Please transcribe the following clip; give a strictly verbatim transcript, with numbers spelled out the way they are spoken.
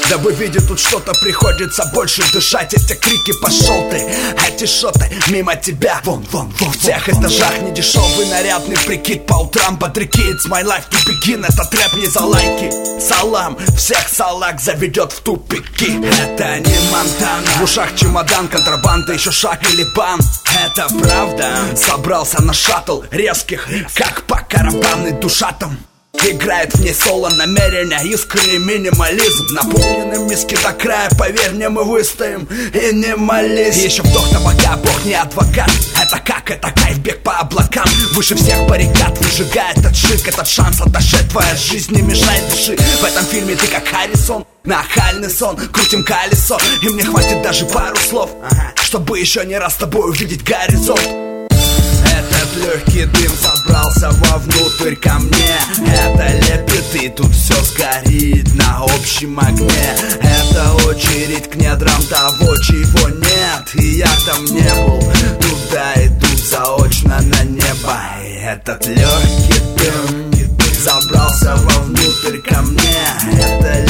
Дабы видеть тут что-то, приходится больше дышать. Эти крики пошел ты, эти шоты мимо тебя. Вон, вон, вон, в тех этажах недешевый нарядный прикид. По утрам бодряки, it's my life to begin. Этот рэп не за лайки. Салам, всех салак заведет в тупики. Это не Монтана. В ушах чемодан, контрабанда, еще шаг или бан. Это правда. Собрался на шаттл резких, как по карабанной душатам. Играет в ней соло, намерения, искры и минимализм. Наполнены миски до края, поверь мне, мы выстоим. И не молись. Еще вдох табака, бог не адвокат. Это как, это кайф, бег по облакам. Выше всех баррикад, выжигая этот шик. Этот шанс отдышать, твоя жизнь не мешай, дыши. В этом фильме ты как Харрисон. Нахальный сон, крутим колесо. И мне хватит даже пару слов, ага, чтобы еще не раз с тобой увидеть горизонт. Этот легкий дым забрался вовнутрь ко мне. Это лепит и тут все сгорит на общем огне. Это очередь к недрам того, чего нет. И я там не был, туда идут заочно на небо. И этот легкий дым забрался вовнутрь ко мне. Это